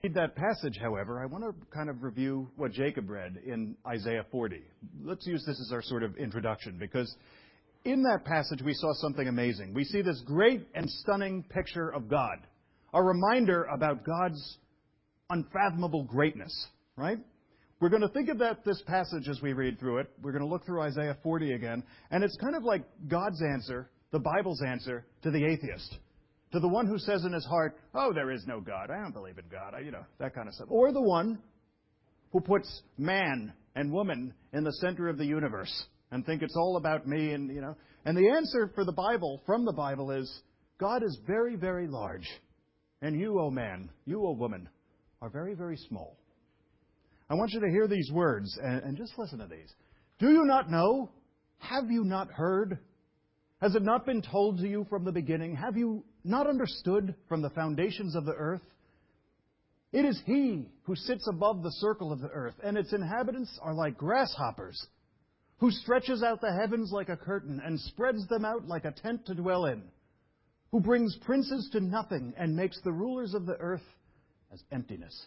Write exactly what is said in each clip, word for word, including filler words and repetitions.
read that passage, however, I want to kind of review what Jacob read in Isaiah forty. Let's use this as our sort of introduction, because in that passage we saw something amazing. We see this great and stunning picture of God, a reminder about God's unfathomable greatness, right? We're going to think about this passage as we read through it. We're going to look through Isaiah forty again, and it's kind of like God's answer, the Bible's answer, to the atheist. To the one who says in his heart, oh, there is no God, I don't believe in God, I, you know, that kind of stuff. Or the one who puts man and woman in the center of the universe and think it's all about me, and, you know. And the answer for the Bible, from the Bible, is God is very, very large. And you, O man, you, O woman, are very, very small. I want you to hear these words and, and just listen to these. Do you not know? Have you not heard? Has it not been told to you from the beginning? Have you not understood from the foundations of the earth? It is He who sits above the circle of the earth, and its inhabitants are like grasshoppers, who stretches out the heavens like a curtain and spreads them out like a tent to dwell in, who brings princes to nothing and makes the rulers of the earth as emptiness.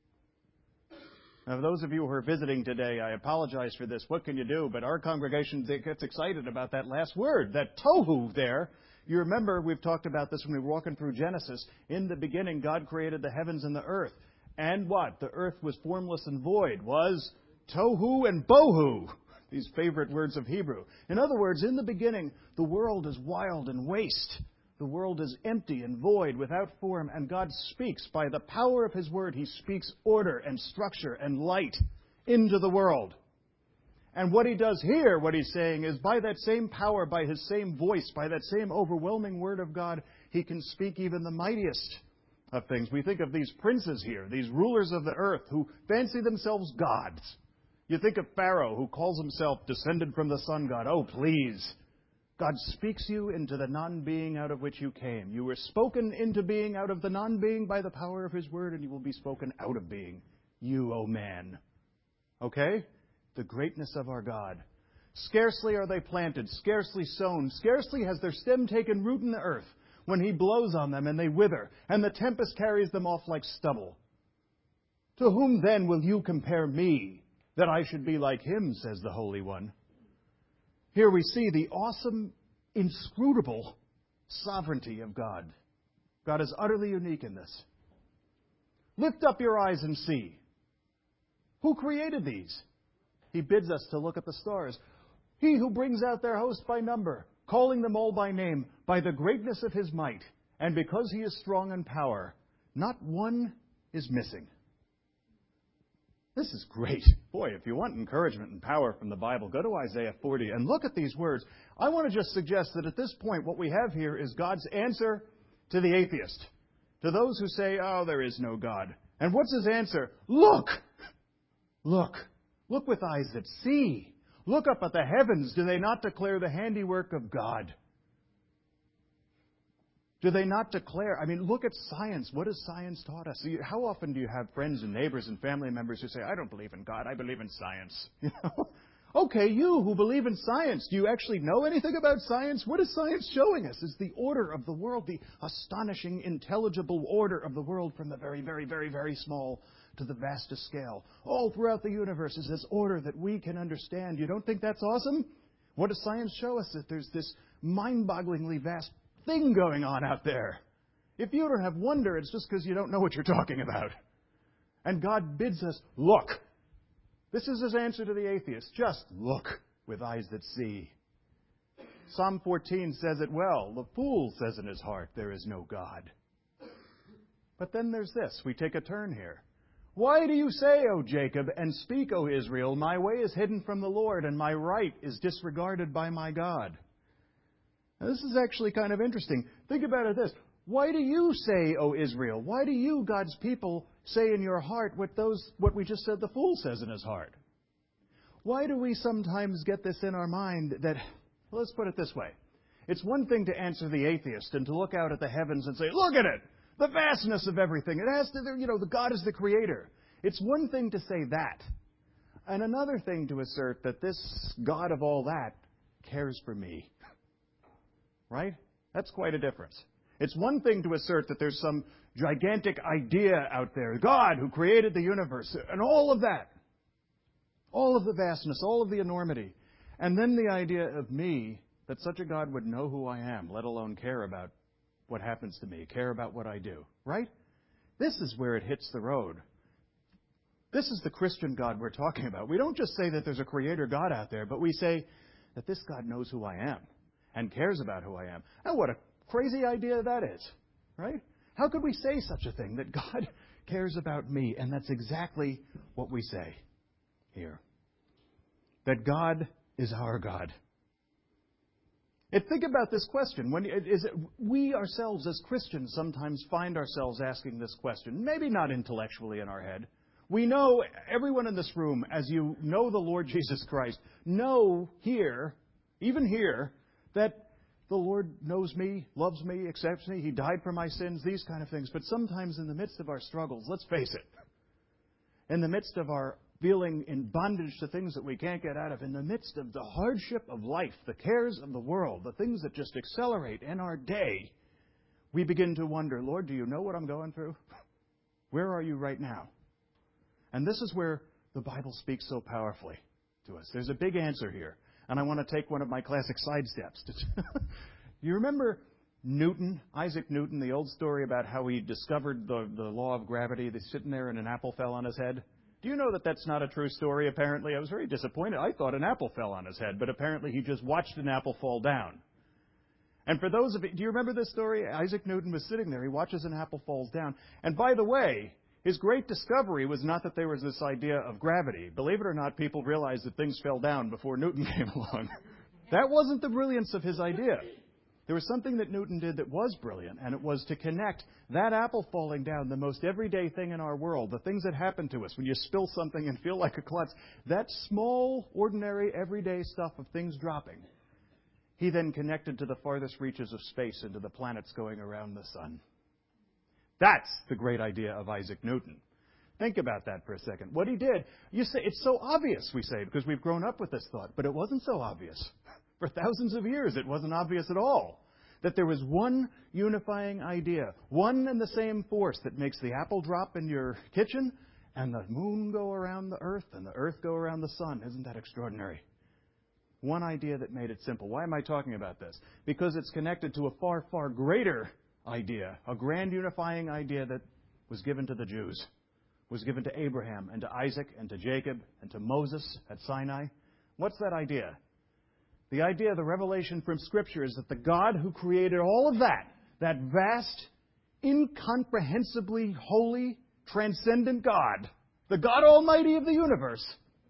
Now, for those of you who are visiting today, I apologize for this. What can you do? But our congregation gets excited about that last word, that tohu there. You remember, we've talked about this when we were walking through Genesis. In the beginning, God created the heavens and the earth. And what? The earth was formless and void. Was tohu and bohu, these favorite words of Hebrew. In other words, in the beginning, the world is wild and waste. The world is empty and void, without form, and God speaks. By the power of His Word, He speaks order and structure and light into the world. And what He does here, what He's saying, is by that same power, by His same voice, by that same overwhelming Word of God, He can speak even the mightiest of things. We think of these princes here, these rulers of the earth, who fancy themselves gods. You think of Pharaoh, who calls himself descended from the sun god. Oh, please. God speaks you into the non-being out of which you came. You were spoken into being out of the non-being by the power of His Word, and you will be spoken out of being. You, O man. Okay? The greatness of our God. Scarcely are they planted, scarcely sown, scarcely has their stem taken root in the earth, when He blows on them and they wither, and the tempest carries them off like stubble. To whom then will you compare me, that I should be like Him, says the Holy One? Here we see the awesome, inscrutable sovereignty of God. God is utterly unique in this. Lift up your eyes and see. Who created these? He bids us to look at the stars. He who brings out their host by number, calling them all by name, by the greatness of His might, and because He is strong in power, not one is missing. This is great. Boy, if you want encouragement and power from the Bible, go to Isaiah forty and look at these words. I want to just suggest that at this point, what we have here is God's answer to the atheist, to those who say, oh, there is no God. And what's His answer? Look! Look. Look with eyes that see. Look up at the heavens. Do they not declare the handiwork of God? Do they not declare? I mean, look at science. What has science taught us? How often do you have friends and neighbors and family members who say, I don't believe in God, I believe in science? You know? Okay, you who believe in science, do you actually know anything about science? What is science showing us? It's the order of the world, the astonishing, intelligible order of the world, from the very, very, very, very small to the vastest scale. All throughout the universe is this order that we can understand. You don't think that's awesome? What does science show us? That there's this mind-bogglingly vast thing going on out there. If you don't have wonder, it's just because you don't know what you're talking about. And God bids us, look. This is His answer to the atheist. Just look with eyes that see. Psalm fourteen says it well. The fool says in his heart, there is no God. But then there's this. We take a turn here. Why do you say, O Jacob, and speak, O Israel, my way is hidden from the Lord, and my right is disregarded by my God? Now, this is actually kind of interesting. Think about it this. Why do you say, O Israel? Why do you, God's people, say in your heart what those what we just said the fool says in his heart? Why do we sometimes get this in our mind that, well, let's put it this way. It's one thing to answer the atheist and to look out at the heavens and say, look at it, the vastness of everything. It has to, you know, the God is the creator. It's one thing to say that. And another thing to assert that this God of all that cares for me. Right? That's quite a difference. It's one thing to assert that there's some gigantic idea out there, God who created the universe, and all of that. All of the vastness, all of the enormity. And then the idea of me, that such a God would know who I am, let alone care about what happens to me, care about what I do. Right? This is where it hits the road. This is the Christian God we're talking about. We don't just say that there's a creator God out there, but we say that this God knows who I am and cares about who I am. And what a crazy idea that is, right? How could we say such a thing, that God cares about me? And that's exactly what we say here. That God is our God. And think about this question. When is it, we ourselves as Christians sometimes find ourselves asking this question, maybe not intellectually in our head. We know, everyone in this room, as you know the Lord Jesus Christ, know here, even here, that the Lord knows me, loves me, accepts me, He died for my sins, these kind of things. But sometimes in the midst of our struggles, let's face it, in the midst of our feeling in bondage to things that we can't get out of, in the midst of the hardship of life, the cares of the world, the things that just accelerate in our day, we begin to wonder, Lord, do you know what I'm going through? Where are you right now? And this is where the Bible speaks so powerfully to us. There's a big answer here. And I want to take one of my classic sidesteps. You remember Newton, Isaac Newton, the old story about how he discovered the, the law of gravity? He's sitting there and an apple fell on his head. Do you know that that's not a true story, apparently? I was very disappointed. I thought an apple fell on his head, but apparently he just watched an apple fall down. And for those of you, do you remember this story? Isaac Newton was sitting there. He watches an apple falls down. And by the way, his great discovery was not that there was this idea of gravity. Believe it or not, people realized that things fell down before Newton came along. That wasn't the brilliance of his idea. There was something that Newton did that was brilliant, and it was to connect that apple falling down, the most everyday thing in our world, the things that happen to us when you spill something and feel like a klutz, that small, ordinary, everyday stuff of things dropping. He then connected to the farthest reaches of space and to the planets going around the sun. That's the great idea of Isaac Newton. Think about that for a second. What he did, you say, it's so obvious, we say, because we've grown up with this thought, but it wasn't so obvious. For thousands of years, it wasn't obvious at all that there was one unifying idea, one and the same force that makes the apple drop in your kitchen and the moon go around the earth and the earth go around the sun. Isn't that extraordinary? One idea that made it simple. Why am I talking about this? Because it's connected to a far, far greater idea, a grand unifying idea that was given to the Jews, was given to Abraham and to Isaac and to Jacob and to Moses at Sinai. What's that idea? The idea, the revelation from Scripture is that the God who created all of that, that vast, incomprehensibly holy, transcendent God, the God Almighty of the universe,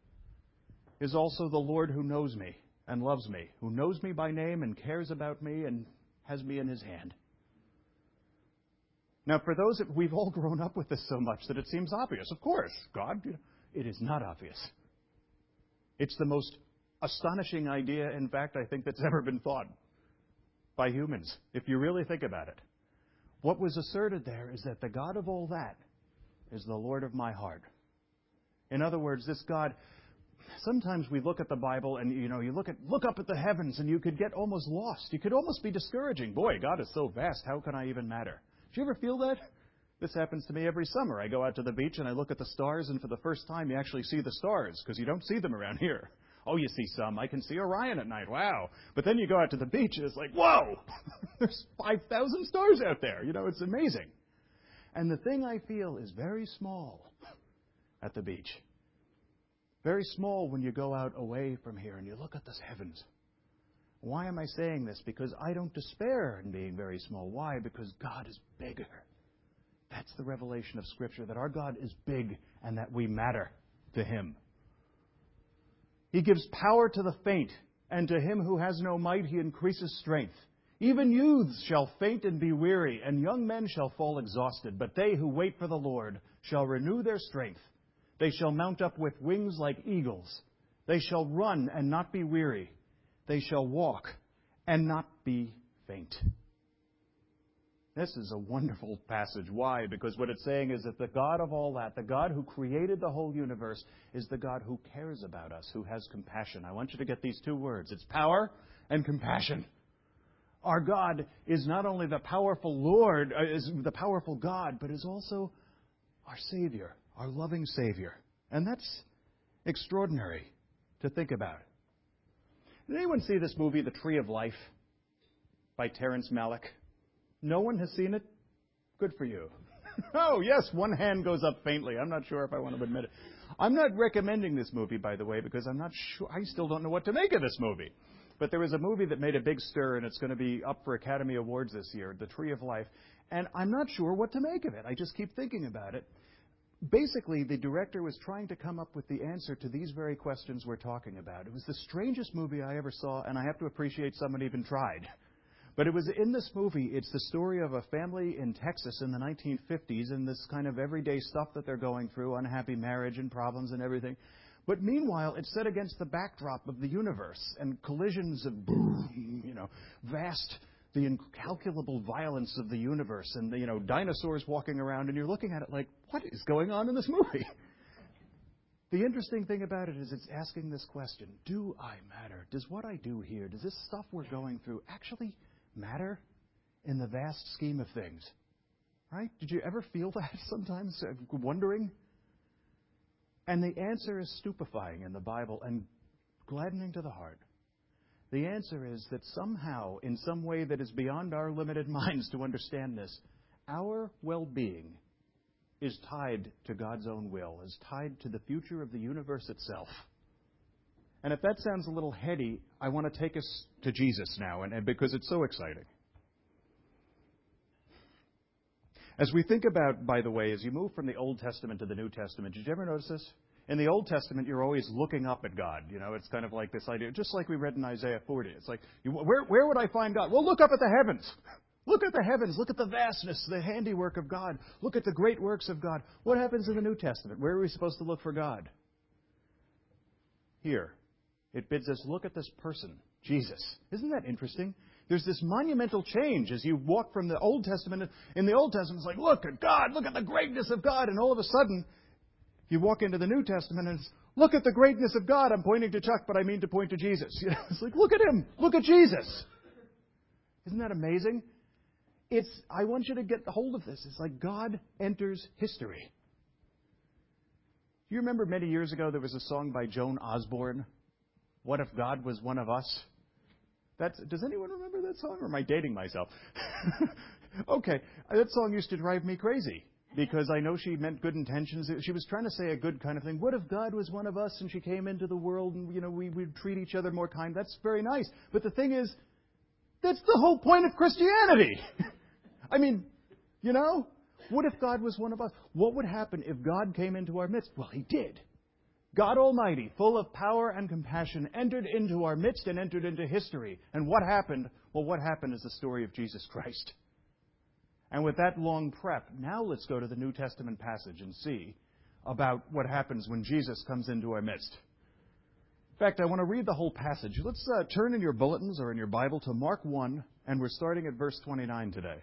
is also the Lord who knows me and loves me, who knows me by name and cares about me and has me in His hand. Now, for those that we've all grown up with this so much that it seems obvious. Of course, God, it is not obvious. It's the most astonishing idea, in fact, I think that's ever been thought by humans, if you really think about it. What was asserted there is that the God of all that is the Lord of my heart. In other words, this God, sometimes we look at the Bible and, you know, you look at look up at the heavens and you could get almost lost. You could almost be discouraging. Boy, God is so vast. How can I even matter? Do you ever feel that? This happens to me every summer. I go out to the beach and I look at the stars, and for the first time you actually see the stars, because you don't see them around here. Oh, you see some. I can see Orion at night. Wow. But then you go out to the beach and it's like, whoa! There's five thousand stars out there. You know, it's amazing. And the thing I feel is very small at the beach. Very small when you go out away from here and you look at the heavens. Why am I saying this? Because I don't despair in being very small. Why? Because God is bigger. That's the revelation of Scripture, that our God is big and that we matter to Him. He gives power to the faint, and to him who has no might He increases strength. Even youths shall faint and be weary, and young men shall fall exhausted. But they who wait for the Lord shall renew their strength. They shall mount up with wings like eagles. They shall run and not be weary. They shall walk and not be faint. This is a wonderful passage. Why? Because what it's saying is that the God of all that, the God who created the whole universe, is the God who cares about us, who has compassion. I want you to get these two words. It's power and compassion. Our God is not only the powerful Lord, uh, is the powerful God, but is also our Savior, our loving Savior. And that's extraordinary to think about. Did anyone see this movie, The Tree of Life, by Terrence Malick? No one has seen it? Good for you. Oh, yes, one hand goes up faintly. I'm not sure if I want to admit it. I'm not recommending this movie, by the way, because I'm not sure. I still don't know what to make of this movie. But there was a movie that made a big stir, and it's going to be up for Academy Awards this year, The Tree of Life. And I'm not sure what to make of it. I just keep thinking about it. Basically, the director was trying to come up with the answer to these very questions we're talking about. It was the strangest movie I ever saw, and I have to appreciate someone even tried. But it was in this movie, it's the story of a family in Texas in the nineteen fifties and this kind of everyday stuff that they're going through, unhappy marriage and problems and everything. But meanwhile, it's set against the backdrop of the universe and collisions of, you know, vast, the incalculable violence of the universe and the, you know, dinosaurs walking around, and you're looking at it like, what is going on in this movie? The interesting thing about it is it's asking this question, do I matter? Does what I do here, does this stuff we're going through actually matter in the vast scheme of things? Right? Did you ever feel that sometimes, uh, wondering? And the answer is stupefying in the Bible and gladdening to the heart. The answer is that somehow, in some way that is beyond our limited minds to understand this, our well-being is tied to God's own will, is tied to the future of the universe itself. And if that sounds a little heady, I want to take us to Jesus now, and, and because it's so exciting. As we think about, by the way, as you move from the Old Testament to the New Testament, did you ever notice this? In the Old Testament, you're always looking up at God. You know, it's kind of like this idea, just like we read in Isaiah forty. It's like, you, where, where would I find God? Well, look up at the heavens. Look at the heavens. Look at the vastness, the handiwork of God. Look at the great works of God. What happens in the New Testament? Where are we supposed to look for God? Here. It bids us look at this person, Jesus. Isn't that interesting? There's this monumental change as you walk from the Old Testament. In the Old Testament, it's like, look at God, look at the greatness of God. And all of a sudden, you walk into the New Testament and it's, look at the greatness of God. I'm pointing to Chuck, but I mean to point to Jesus. You know, it's like, look at him. Look at Jesus. Isn't that amazing? It's, I want you to get a hold of this. It's like God enters history. Do you remember many years ago there was a song by Joan Osborne, What If God Was One of Us? That's, does anyone remember that song, or am I dating myself? Okay, that song used to drive me crazy because I know she meant good intentions. She was trying to say a good kind of thing. What if God was one of us and she came into the world and, you know, we would treat each other more kind? That's very nice. But the thing is, that's the whole point of Christianity. I mean, you know, what if God was one of us? What would happen if God came into our midst? Well, He did. God Almighty, full of power and compassion, entered into our midst and entered into history. And what happened? Well, what happened is the story of Jesus Christ. And with that long prep, now let's go to the New Testament passage and see about what happens when Jesus comes into our midst. In fact, I want to read the whole passage. Let's uh, turn in your bulletins or in your Bible to Mark one, and we're starting at verse twenty-nine today.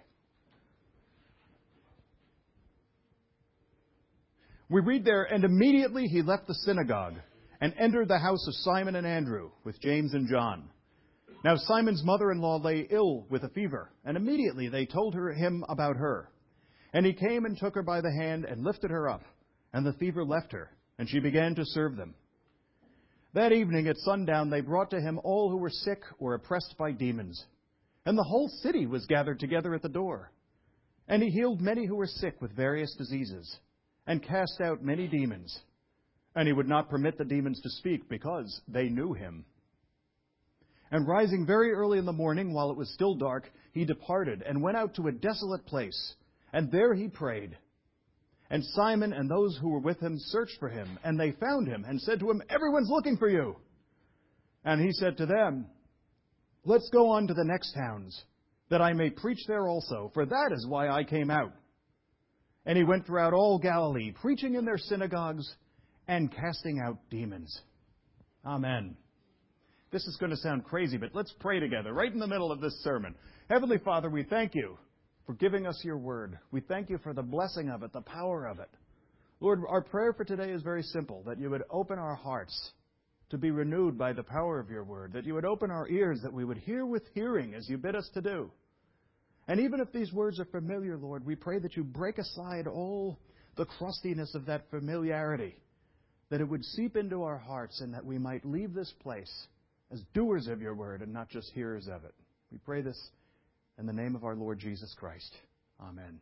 We read there, and immediately he left the synagogue and entered the house of Simon and Andrew with James and John. Now Simon's mother-in-law lay ill with a fever, and immediately they told her him about her. And he came and took her by the hand and lifted her up, and the fever left her, and she began to serve them. That evening at sundown they brought to him all who were sick or oppressed by demons, and the whole city was gathered together at the door. And he healed many who were sick with various diseases, and cast out many demons. And he would not permit the demons to speak, because they knew him. And rising very early in the morning, while it was still dark, he departed and went out to a desolate place, and there he prayed. And Simon and those who were with him searched for him, and they found him, and said to him, "Everyone's looking for you." And he said to them, "Let's go on to the next towns, that I may preach there also, for that is why I came out." And he went throughout all Galilee, preaching in their synagogues and casting out demons. Amen. This is going to sound crazy, but let's pray together right in the middle of this sermon. Heavenly Father, we thank you for giving us your word. We thank you for the blessing of it, the power of it. Lord, our prayer for today is very simple, that you would open our hearts to be renewed by the power of your word, that you would open our ears, that we would hear with hearing as you bid us to do. And even if these words are familiar, Lord, we pray that you break aside all the crustiness of that familiarity, that it would seep into our hearts and that we might leave this place as doers of your word and not just hearers of it. We pray this in the name of our Lord Jesus Christ. Amen.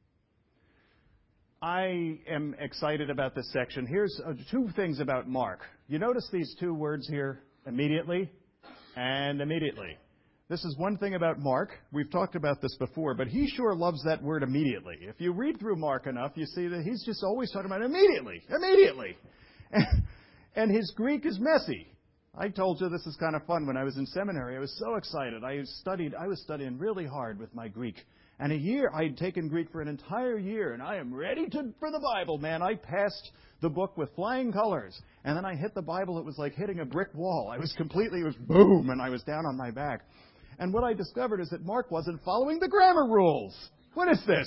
I am excited about this section. Here's uh, two things about Mark. You notice these two words here, immediately and immediately. This is one thing about Mark. We've talked about this before, but he sure loves that word immediately. If you read through Mark enough, you see that he's just always talking about immediately, immediately. And, and his Greek is messy. I told you this is kind of fun. When I was in seminary, I was so excited. I studied. I was studying really hard with my Greek. And a year, I had taken Greek for an entire year, and I am ready to for the Bible, man. I passed the book with flying colors. And then I hit the Bible. It was like hitting a brick wall. I was completely, it was boom, and I was down on my back. And what I discovered is that Mark wasn't following the grammar rules. What is this?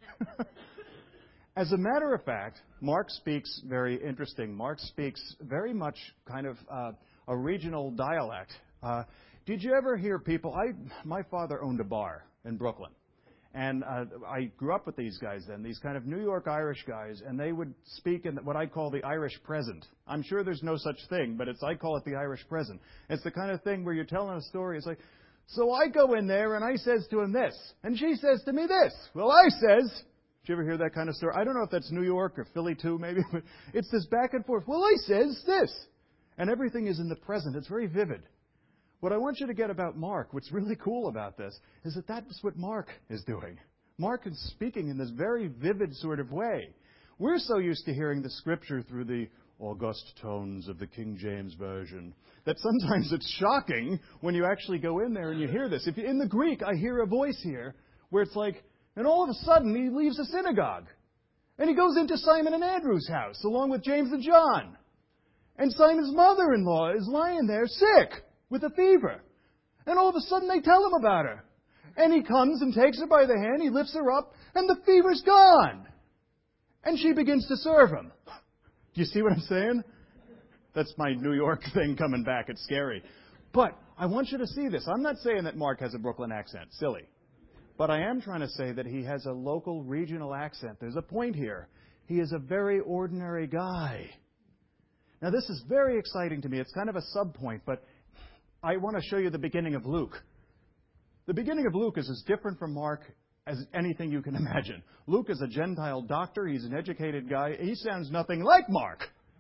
As a matter of fact, Mark speaks very interesting. Mark speaks very much kind of uh, a regional dialect. Uh, did you ever hear people? I my father owned a bar in Brooklyn. And uh, I grew up with these guys then, these kind of New York Irish guys, and they would speak in what I call the Irish present. I'm sure there's no such thing, but it's I call it the Irish present. It's the kind of thing where you're telling a story. It's like, so I go in there and I says to him this, and she says to me this. Well, I says, did you ever hear that kind of story? I don't know if that's New York or Philly too, maybe, but it's this back and forth. Well, I says this. And everything is in the present. It's very vivid. What I want you to get about Mark, what's really cool about this, is that that's what Mark is doing. Mark is speaking in this very vivid sort of way. We're so used to hearing the Scripture through the august tones of the King James Version that sometimes it's shocking when you actually go in there and you hear this. If you, in the Greek, I hear a voice here where it's like, and all of a sudden he leaves the synagogue. And he goes into Simon and Andrew's house along with James and John. And Simon's mother-in-law is lying there sick with a fever. And all of a sudden they tell him about her. And he comes and takes her by the hand, he lifts her up, and the fever's gone. And she begins to serve him. Do you see what I'm saying? That's my New York thing coming back. It's scary. But I want you to see this. I'm not saying that Mark has a Brooklyn accent. Silly. But I am trying to say that he has a local, regional accent. There's a point here. He is a very ordinary guy. Now, this is very exciting to me. It's kind of a sub-point, but I want to show you the beginning of Luke. The beginning of Luke is as different from Mark as anything you can imagine. Luke is a Gentile doctor. He's an educated guy. He sounds nothing like Mark.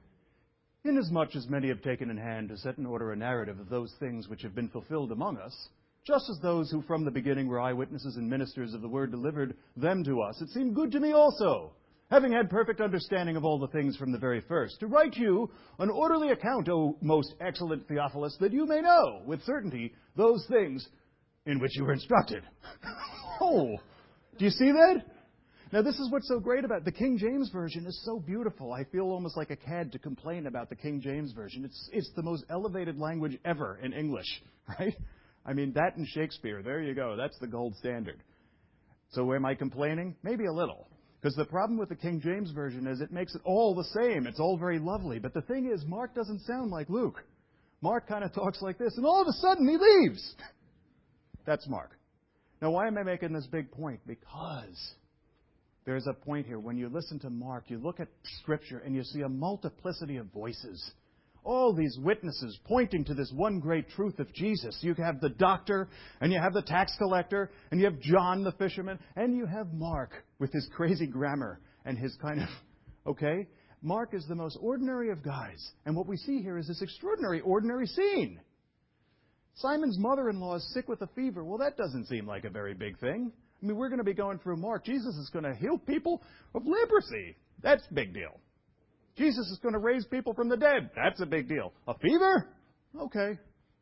Inasmuch as many have taken in hand to set in order a narrative of those things which have been fulfilled among us, just as those who from the beginning were eyewitnesses and ministers of the word delivered them to us, it seemed good to me also, having had perfect understanding of all the things from the very first, to write you an orderly account, O most excellent Theophilus, that you may know with certainty those things in which you were instructed. Oh, do you see that? Now, this is what's so great about it. The King James Version is so beautiful. I feel almost like a cad to complain about the King James Version. It's, it's the most elevated language ever in English, right? I mean, that and Shakespeare, there you go. That's the gold standard. So am I complaining? Maybe a little. Because the problem with the King James Version is it makes it all the same. It's all very lovely. But the thing is, Mark doesn't sound like Luke. Mark kind of talks like this, and all of a sudden he leaves. That's Mark. Now, why am I making this big point? Because there's a point here. When you listen to Mark, you look at Scripture and you see a multiplicity of voices. All these witnesses pointing to this one great truth of Jesus. You have the doctor, and you have the tax collector, and you have John the fisherman, and you have Mark with his crazy grammar and his kind of, okay? Mark is the most ordinary of guys. And what we see here is this extraordinary, ordinary scene. Simon's mother-in-law is sick with a fever. Well, that doesn't seem like a very big thing. I mean, we're going to be going through Mark. Jesus is going to heal people of leprosy. That's a big deal. Jesus is going to raise people from the dead. That's a big deal. A fever? Okay.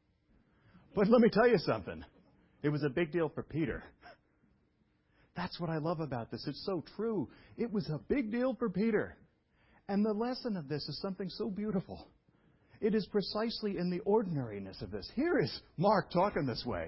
But let me tell you something. It was a big deal for Peter. That's what I love about this. It's so true. It was a big deal for Peter. And the lesson of this is something so beautiful. It is precisely in the ordinariness of this. Here is Mark talking this way.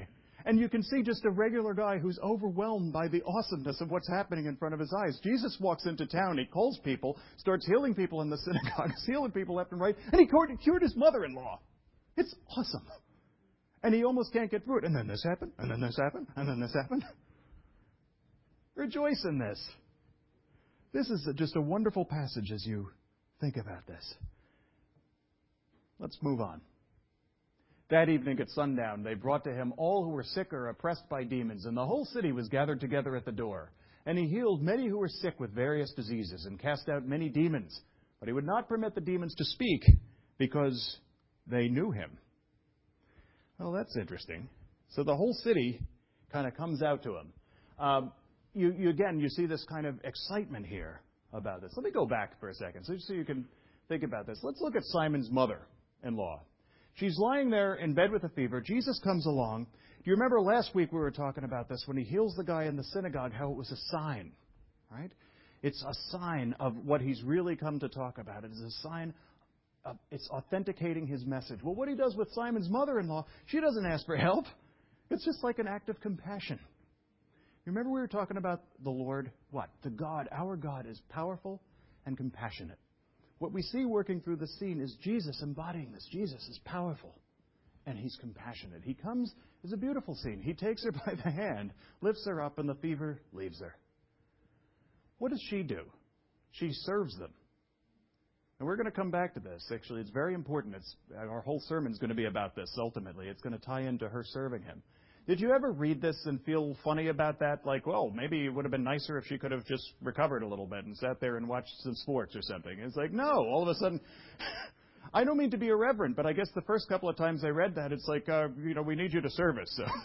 And you can see just a regular guy who's overwhelmed by the awesomeness of what's happening in front of his eyes. Jesus walks into town, he calls people, starts healing people in the synagogues, healing people left and right, and he cured, cured his mother-in-law. It's awesome. And he almost can't get through it. And then this happened, and then this happened, and then this happened. Rejoice in this. This is just a wonderful passage as you think about this. Let's move on. That evening at sundown, they brought to him all who were sick or oppressed by demons, and the whole city was gathered together at the door. And he healed many who were sick with various diseases and cast out many demons. But he would not permit the demons to speak because they knew him. Well, that's interesting. So the whole city kind of comes out to him. Um, you, you again, you see this kind of excitement here about this. Let me go back for a second so, so you can think about this. Let's look at Simon's mother-in-law. She's lying there in bed with a fever. Jesus comes along. Do you remember last week we were talking about this when he heals the guy in the synagogue, how it was a sign, right? It's a sign of what he's really come to talk about. It is a sign of, it's authenticating his message. Well, what he does with Simon's mother-in-law, she doesn't ask for help. It's just like an act of compassion. You remember we were talking about the Lord? What? The God, our God is powerful and compassionate. What we see working through the scene is Jesus embodying this. Jesus is powerful, and he's compassionate. He comes, it's a beautiful scene. He takes her by the hand, lifts her up, and the fever leaves her. What does she do? She serves them. And we're going to come back to this. Actually, it's very important. It's, our whole sermon is going to be about this, ultimately. It's going to tie into her serving him. Did you ever read this and feel funny about that? Like, well, maybe it would have been nicer if she could have just recovered a little bit and sat there and watched some sports or something. It's like, no, all of a sudden, I don't mean to be irreverent, but I guess the first couple of times I read that, it's like, uh, you know, we need you to serve us. So.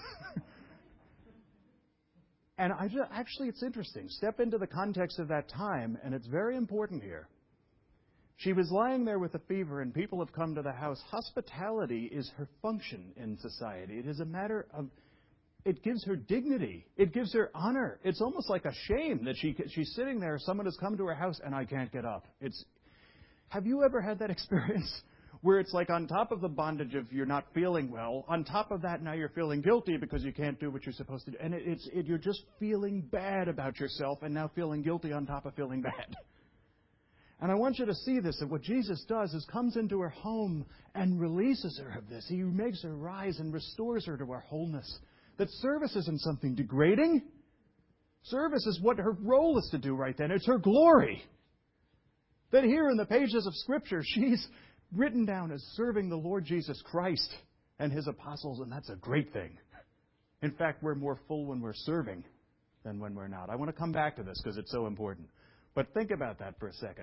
And I just, actually, it's interesting. Step into the context of that time, and it's very important here. She was lying there with a fever, and people have come to the house. Hospitality is her function in society. It is a matter of, it gives her dignity. It gives her honor. It's almost like a shame that she she's sitting there, someone has come to her house, and I can't get up. It's. Have you ever had that experience where it's like on top of the bondage of you're not feeling well, on top of that now you're feeling guilty because you can't do what you're supposed to do. And it, it's it, you're just feeling bad about yourself and now feeling guilty on top of feeling bad. And I want you to see this, that what Jesus does is comes into her home and releases her of this. He makes her rise and restores her to her wholeness. That service isn't something degrading. Service is what her role is to do right then. It's her glory. That here in the pages of Scripture, she's written down as serving the Lord Jesus Christ and His apostles, and that's a great thing. In fact, we're more full when we're serving than when we're not. I want to come back to this because it's so important. But think about that for a second.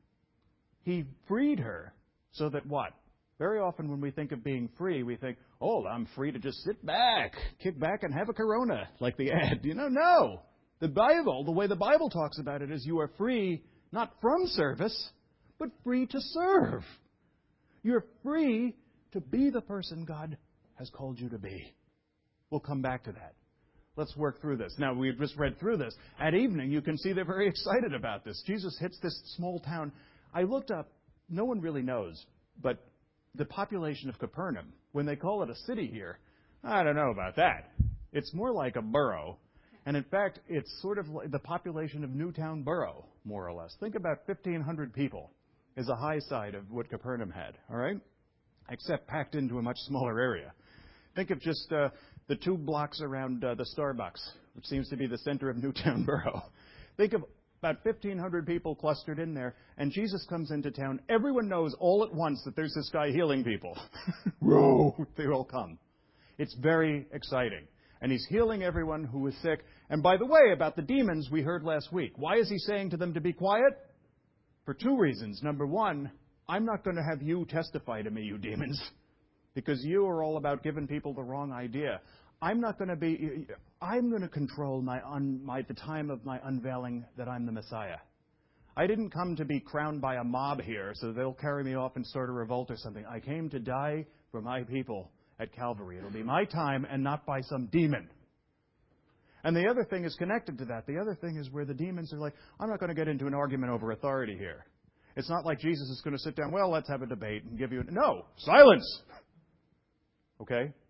He freed her so that what? Very often when we think of being free, we think, oh, I'm free to just sit back, kick back and have a Corona, like the ad. You know, no. The Bible, the way the Bible talks about it is you are free not from service, but free to serve. You're free to be the person God has called you to be. We'll come back to that. Let's work through this. Now, we've just read through this. At evening, you can see they're very excited about this. Jesus hits this small town. I looked up, no one really knows, but the population of Capernaum, when they call it a city here, I don't know about that. It's more like a borough. And in fact, it's sort of like the population of Newtown Borough, more or less. Think about fifteen hundred people is a high side of what Capernaum had, all right? Except packed into a much smaller area. Think of just uh, the two blocks around uh, the Starbucks, which seems to be the center of Newtown Borough. Think of about fifteen hundred people clustered in there, and Jesus comes into town. Everyone knows all at once that there's this guy healing people. Whoa! They all come. It's very exciting. And he's healing everyone who is sick. And by the way, about the demons we heard last week. Why is he saying to them to be quiet? For two reasons. Number one, I'm not going to have you testify to me, you demons, because you are all about giving people the wrong idea. I'm not going to be, I'm going to control my, un, my the time of my unveiling that I'm the Messiah. I didn't come to be crowned by a mob here, so they'll carry me off and start a revolt or something. I came to die for my people at Calvary. It'll be my time and not by some demon. And the other thing is connected to that. The other thing is where the demons are like, I'm not going to get into an argument over authority here. It's not like Jesus is going to sit down, well, let's have a debate and give you... A... No! Silence! Okay?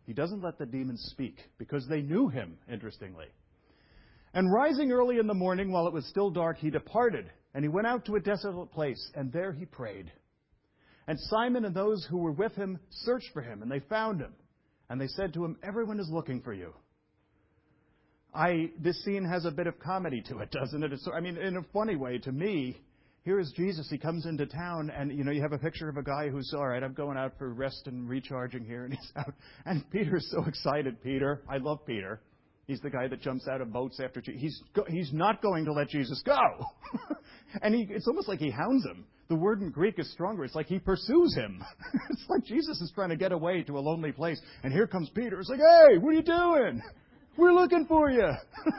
He doesn't let the demons speak because they knew him, interestingly. And rising early in the morning while it was still dark, he departed, and he went out to a desolate place, and there he prayed. And Simon and those who were with him searched for him, and they found him. And they said to him, "Everyone is looking for you." I, this scene has a bit of comedy to it, doesn't it? It's, I mean, in a funny way, to me, here is Jesus. He comes into town, and, you know, you have a picture of a guy who's, all right, I'm going out for rest and recharging here, and he's out. And Peter's so excited, Peter. I love Peter. He's the guy that jumps out of boats after Jesus. He's, go, he's not going to let Jesus go. And he, it's almost like he hounds him. The word in Greek is stronger. It's like he pursues him. It's like Jesus is trying to get away to a lonely place. And here comes Peter. It's like, "Hey, what are you doing? We're looking for you."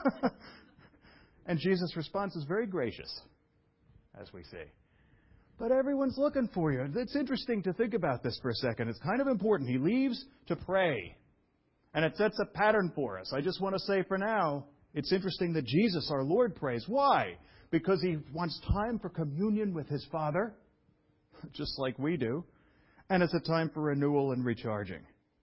And Jesus' response is very gracious, as we see. But everyone's looking for you. It's interesting to think about this for a second. It's kind of important. He leaves to pray. And it sets a pattern for us. I just want to say for now, it's interesting that Jesus, our Lord, prays. Why? Because he wants time for communion with his Father, just like we do. And it's a time for renewal and recharging.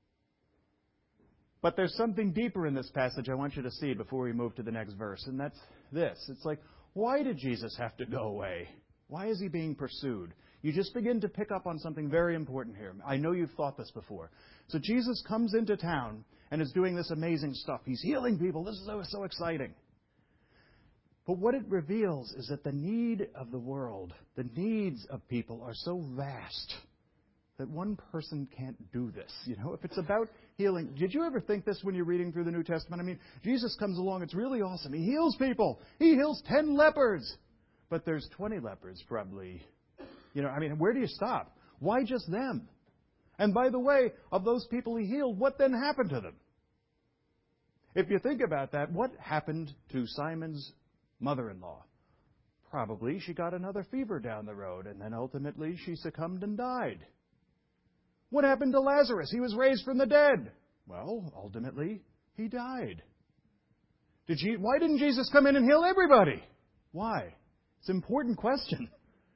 But there's something deeper in this passage I want you to see before we move to the next verse. And that's this. It's like, why did Jesus have to go away? Why is he being pursued? You just begin to pick up on something very important here. I know you've thought this before. So Jesus comes into town and is doing this amazing stuff. He's healing people. This is so, so exciting. But what it reveals is that the need of the world, the needs of people are so vast that one person can't do this. You know, if it's about healing, did you ever think this when you're reading through the New Testament? I mean, Jesus comes along, it's really awesome. He heals people. He heals ten lepers. But there's twenty lepers probably. You know, I mean, where do you stop? Why just them? And by the way, of those people he healed, what then happened to them? If you think about that, what happened to Simon's mother-in-law? Probably she got another fever down the road, and then ultimately she succumbed and died. What happened to Lazarus? He was raised from the dead. Well, ultimately, he died. Did she, why didn't Jesus come in and heal everybody? Why? It's an important question.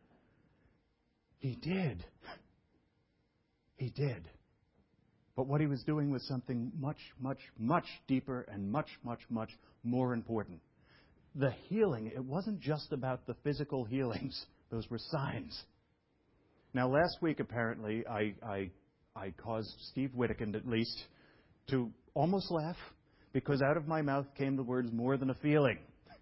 He did. He did. But what he was doing was something much, much, much deeper and much, much, much more important. The healing, it wasn't just about the physical healings. Those were signs. Now, last week, apparently, I, I, I caused Steve Whittikin, at least, to almost laugh, because out of my mouth came the words, "more than a feeling."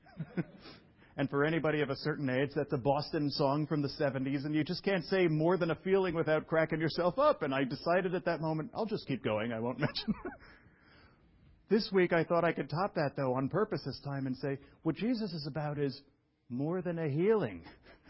And for anybody of a certain age, that's a Boston song from the seventies, and you just can't say "more than a feeling" without cracking yourself up. And I decided at that moment, I'll just keep going, I won't mention it. This week, I thought I could top that, though, on purpose this time, and say, what Jesus is about is more than a healing.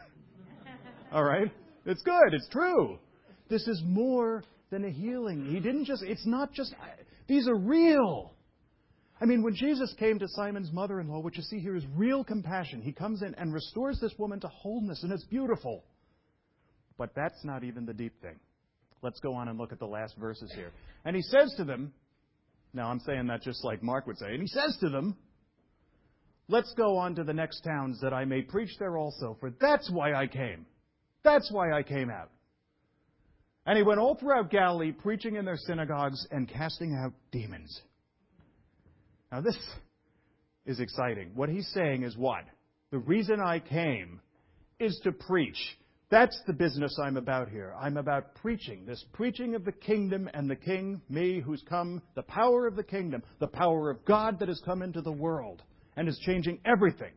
All right? It's good. It's true. This is more than a healing. He didn't just, it's not just, these are real. I mean, when Jesus came to Simon's mother-in-law, what you see here is real compassion. He comes in and restores this woman to wholeness, and it's beautiful. But that's not even the deep thing. Let's go on and look at the last verses here. And he says to them, now I'm saying that just like Mark would say, and he says to them, "Let's go on to the next towns that I may preach there also, for that's why I came. That's why I came out." And he went all throughout Galilee, preaching in their synagogues and casting out demons. Now this is exciting. What he's saying is what? The reason I came is to preach. That's the business I'm about here. I'm about preaching. This preaching of the kingdom and the king, me, who's come, the power of the kingdom, the power of God that has come into the world and is changing everything.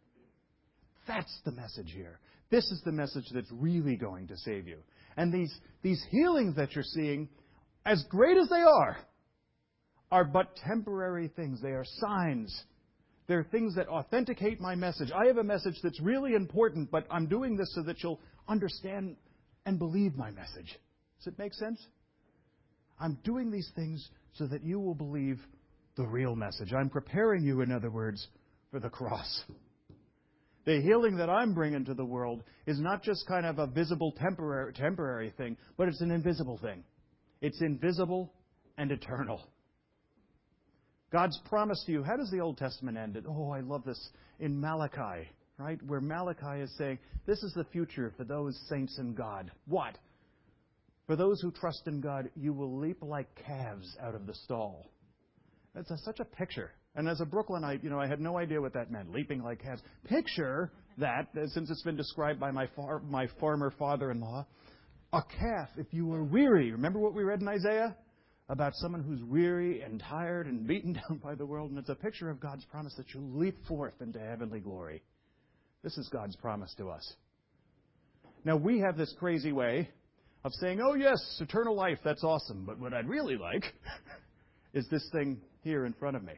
That's the message here. This is the message that's really going to save you. And these, these healings that you're seeing, as great as they are, are but temporary things. They are signs. They're things that authenticate my message. I have a message that's really important, but I'm doing this so that you'll understand and believe my message. Does it make sense? I'm doing these things so that you will believe the real message. I'm preparing you, in other words, for the cross. The healing that I'm bringing to the world is not just kind of a visible temporary, temporary thing, but it's an invisible thing. It's invisible and eternal. God's promise to you, how does the Old Testament end? Oh, I love this in Malachi, right? Where Malachi is saying, this is the future for those saints in God. What? For those who trust in God, you will leap like calves out of the stall. That's a, such a picture. And as a Brooklynite, you know, I had no idea what that meant, leaping like calves. Picture that, since it's been described by my far, my former father-in-law, a calf, if you were weary. Remember what we read in Isaiah? About someone who's weary and tired and beaten down by the world. And it's a picture of God's promise that you'll leap forth into heavenly glory. This is God's promise to us. Now, we have this crazy way of saying, oh, yes, eternal life, that's awesome. But what I'd really like is this thing here in front of me.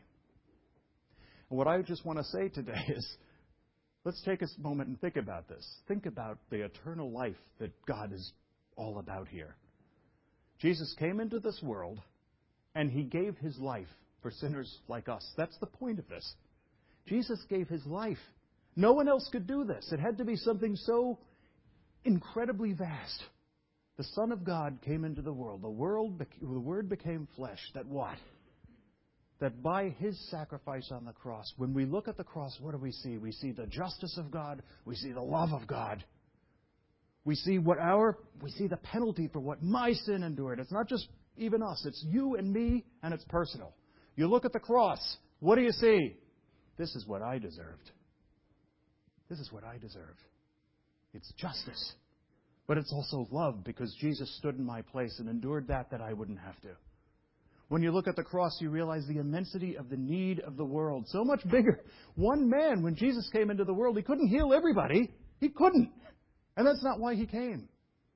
And what I just want to say today is, let's take a moment and think about this. Think about the eternal life that God is all about here. Jesus came into this world, and He gave His life for sinners like us. That's the point of this. Jesus gave His life. No one else could do this. It had to be something so incredibly vast. The Son of God came into the world. The world, the Word became flesh. That what? That by His sacrifice on the cross, when we look at the cross, what do we see? We see the justice of God. We see the love of God. We see what our, we see the penalty for what my sin endured. It's not just even us. It's you and me, and it's personal. You look at the cross. What do you see? This is what I deserved. This is what I deserved. It's justice. But it's also love, because Jesus stood in my place and endured that that I wouldn't have to. When you look at the cross, you realize the immensity of the need of the world. So much bigger. One man, when Jesus came into the world, He couldn't heal everybody. He couldn't. And that's not why He came.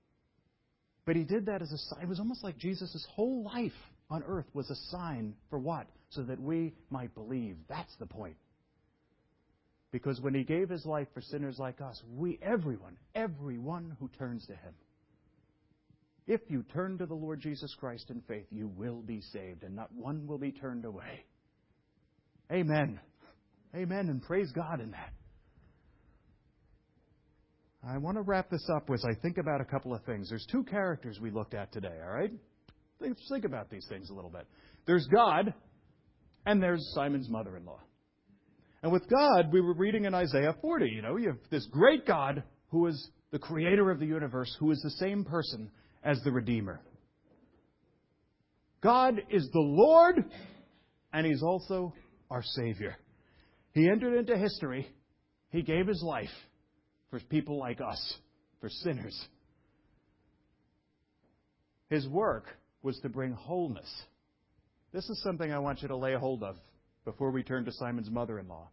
But He did that as a sign. It was almost like Jesus' whole life on earth was a sign for what? So that we might believe. That's the point. Because when He gave His life for sinners like us, we, everyone, everyone who turns to Him, if you turn to the Lord Jesus Christ in faith, you will be saved, and not one will be turned away. Amen. Amen, and praise God in that. I want to wrap this up as I think about a couple of things. There's two characters we looked at today, all right? Let's think about these things a little bit. There's God, and there's Simon's mother-in-law. And with God, we were reading in Isaiah forty, you know, you have this great God who is the creator of the universe, who is the same person as the Redeemer. God is the Lord, and He's also our Savior. He entered into history. He gave His life for people like us, for sinners. His work was to bring wholeness. This is something I want you to lay hold of before we turn to Simon's mother-in-law.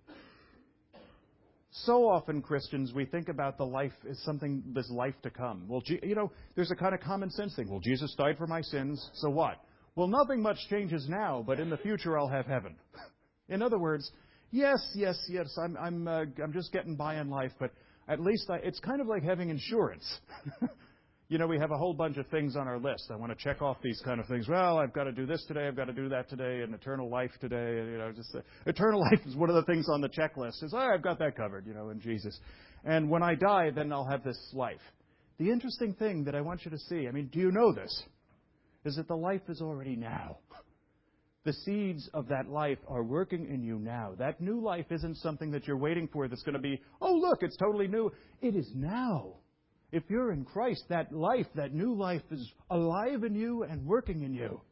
So often, Christians, we think about the life as something, this life to come. Well, you know, there's a kind of common sense thing. Well, Jesus died for my sins, so what? Well, nothing much changes now, but in the future I'll have heaven. In other words, yes, yes, yes, I'm I'm uh, I'm just getting by in life, but at least I, it's kind of like having insurance. You know, we have a whole bunch of things on our list. I want to check off these kind of things. Well, I've got to do this today. I've got to do that today. And eternal life today. You know, just uh, eternal life is one of the things on the checklist. Is, oh, I've got that covered, you know, in Jesus. And when I die, then I'll have this life. The interesting thing that I want you to see, I mean, do you know this? Is that the life is already now. The seeds of that life are working in you now. That new life isn't something that you're waiting for that's going to be, oh, look, it's totally new. It is now. If you're in Christ, that life, that new life is alive in you and working in you.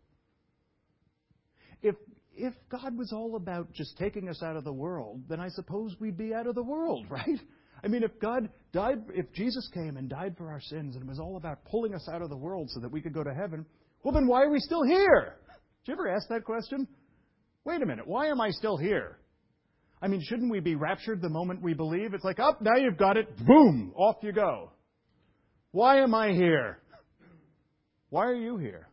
If if God was all about just taking us out of the world, then I suppose we'd be out of the world, right? I mean, if God died, if Jesus came and died for our sins and it was all about pulling us out of the world so that we could go to heaven, well, then why are we still here? Did you ever ask that question? Wait a minute, why am I still here? I mean, shouldn't we be raptured the moment we believe? It's like, oh, now you've got it, boom, off you go. Why am I here? Why are you here?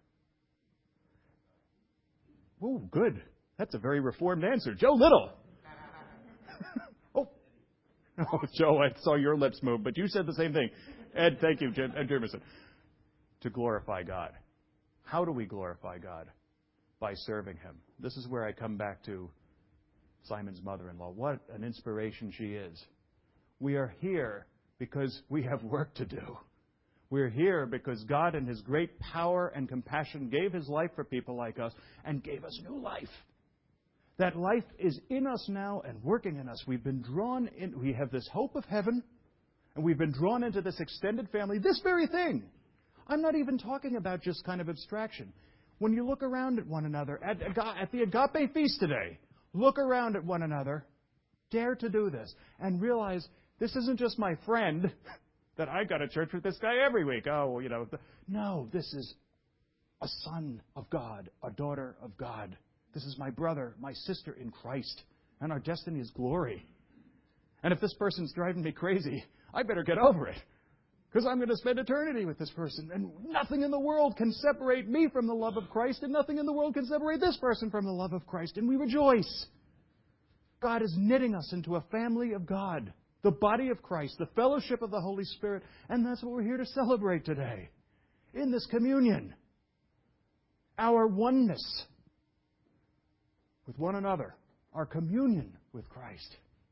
Oh, good. That's a very reformed answer. Joe Little. oh. oh, Joe, I saw your lips move, but you said the same thing. Ed, thank you, Ed Jamerson. To glorify God. How do we glorify God? By serving Him. This is where I come back to Simon's mother-in-law. What an inspiration she is. We are here because we have work to do. We're here because God in His great power and compassion gave His life for people like us and gave us new life. That life is in us now and working in us. We've been drawn in. We have this hope of heaven, and we've been drawn into this extended family. This very thing. I'm not even talking about just kind of abstraction. When you look around at one another, at, at the Agape Feast today, look around at one another, dare to do this, and realize this isn't just my friend that I go to church with this guy every week. Oh, well, you know. No, this is a son of God, a daughter of God. This is my brother, my sister in Christ, and our destiny is glory. And if this person's driving me crazy, I better get over it, because I'm going to spend eternity with this person. And nothing in the world can separate me from the love of Christ, and nothing in the world can separate this person from the love of Christ. And we rejoice. God is knitting us into a family of God, the body of Christ, the fellowship of the Holy Spirit. And that's what we're here to celebrate today in this communion. Our oneness with one another, our communion with Christ.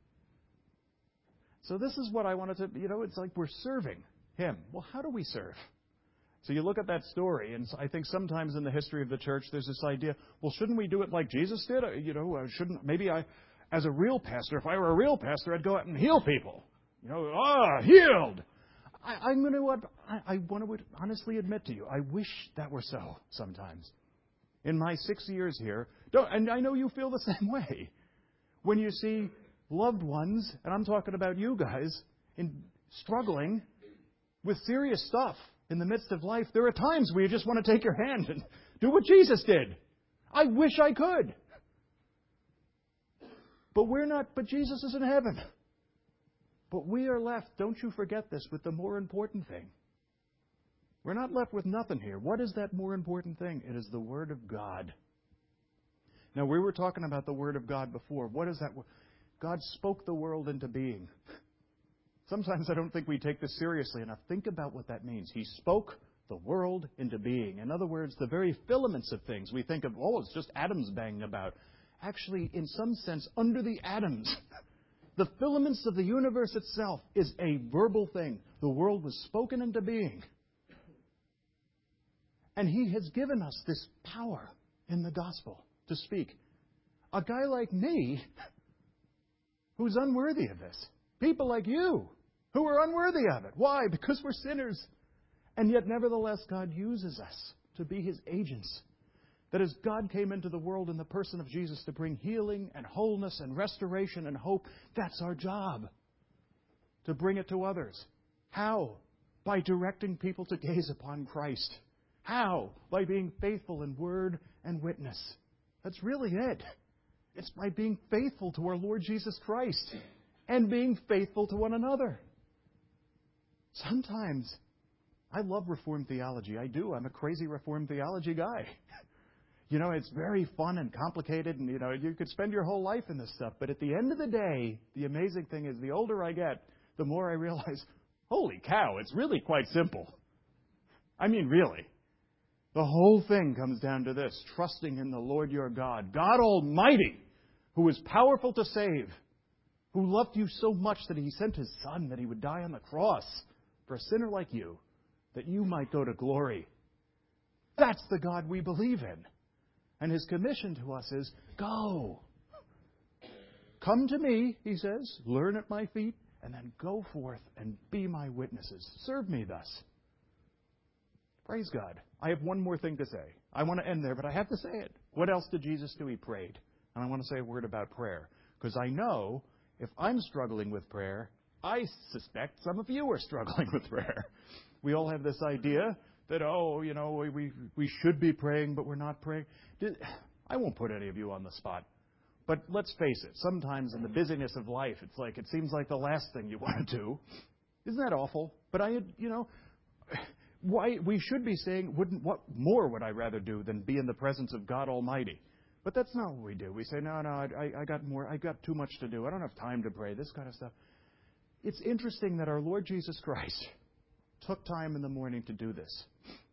So this is what I wanted to, you know, it's like we're serving Him. Well, how do we serve? So you look at that story, and I think sometimes in the history of the church there's this idea, well, shouldn't we do it like Jesus did? You know, shouldn't, maybe I, as a real pastor, if I were a real pastor, I'd go out and heal people. You know, ah, healed! I, I'm going to, I, I want to honestly admit to you, I wish that were so sometimes. In my six years here, don't, and I know you feel the same way. When you see loved ones, and I'm talking about you guys, in struggling with serious stuff in the midst of life, there are times where you just want to take your hand and do what Jesus did. I wish I could. But we're not, but Jesus is in heaven. But we are left, don't you forget this, with the more important thing. We're not left with nothing here. What is that more important thing? It is the Word of God. Now, we were talking about the Word of God before. What is that? God spoke the world into being. Sometimes I don't think we take this seriously enough. Think about what that means. He spoke the world into being. In other words, the very filaments of things. We think of, oh, it's just atoms banging about. Actually, in some sense, under the atoms, the filaments of the universe itself is a verbal thing. The world was spoken into being. And He has given us this power in the gospel to speak. A guy like me, who's unworthy of this. People like you, who are unworthy of it. Why? Because we're sinners. And yet, nevertheless, God uses us to be His agents. That as God came into the world in the person of Jesus to bring healing and wholeness and restoration and hope, that's our job. To bring it to others. How? By directing people to gaze upon Christ. How? By being faithful in word and witness. That's really it. It's by being faithful to our Lord Jesus Christ and being faithful to one another. Sometimes, I love Reformed theology. I do. I'm a crazy Reformed theology guy. You know, it's very fun and complicated, and, you know, you could spend your whole life in this stuff. But at the end of the day, the amazing thing is the older I get, the more I realize, holy cow, it's really quite simple. I mean, really. The whole thing comes down to this, trusting in the Lord your God, God Almighty, who is powerful to save, who loved you so much that He sent His Son that He would die on the cross for a sinner like you, that you might go to glory. That's the God we believe in. And His commission to us is, go. Come to me, He says, learn at my feet, and then go forth and be my witnesses. Serve me thus. Praise God. I have one more thing to say. I want to end there, but I have to say it. What else did Jesus do? He prayed. And I want to say a word about prayer. Because I know if I'm struggling with prayer, I suspect some of you are struggling with prayer. We all have this idea that, oh, you know, we, we, we should be praying, but we're not praying. I won't put any of you on the spot. But let's face it. Sometimes in the busyness of life, it's like it seems like the last thing you want to do. Isn't that awful? But I, you know... Why we should be saying, wouldn't what more would I rather do than be in the presence of God Almighty? But that's not what we do. We say, no, no, I, I got more. I got too much to do. I don't have time to pray. This kind of stuff. It's interesting that our Lord Jesus Christ took time in the morning to do this.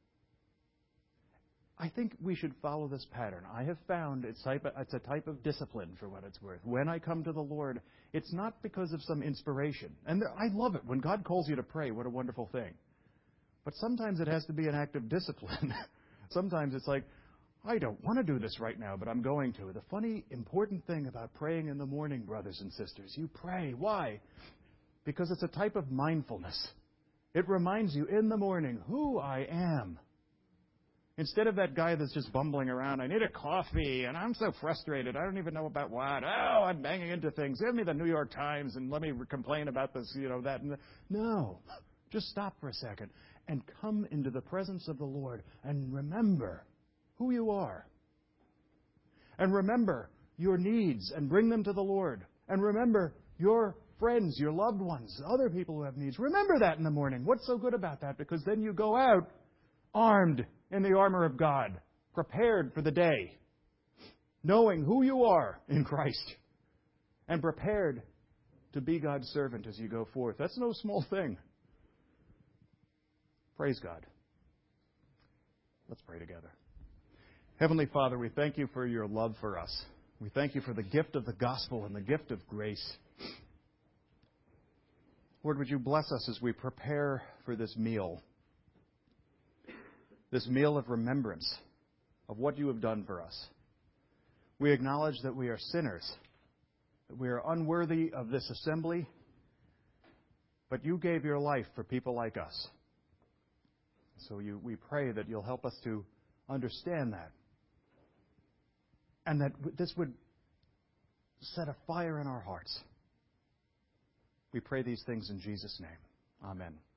I think we should follow this pattern. I have found it's, type of, it's a type of discipline, for what it's worth. When I come to the Lord, it's not because of some inspiration. And there, I love it. When God calls you to pray, what a wonderful thing. But sometimes it has to be an act of discipline. Sometimes it's like, I don't want to do this right now, but I'm going to. The funny, important thing about praying in the morning, brothers and sisters, you pray. Why? Because it's a type of mindfulness. It reminds you in the morning who I am. Instead of that guy that's just bumbling around, I need a coffee, and I'm so frustrated, I don't even know about what. Oh, I'm banging into things. Give me the New York Times, and let me complain about this, you know, that. And the... No. Just stop for a second and come into the presence of the Lord and remember who you are. And remember your needs and bring them to the Lord. And remember your friends, your loved ones, other people who have needs. Remember that in the morning. What's so good about that? Because then you go out armed in the armor of God, prepared for the day, knowing who you are in Christ, and prepared to be God's servant as you go forth. That's no small thing. Praise God. Let's pray together. Heavenly Father, we thank you for your love for us. We thank you for the gift of the gospel and the gift of grace. Lord, would you bless us as we prepare for this meal, this meal of remembrance of what you have done for us. We acknowledge that we are sinners, that we are unworthy of this assembly, but you gave your life for people like us. So you, we pray that you'll help us to understand that, and that this would set a fire in our hearts. We pray these things in Jesus' name. Amen.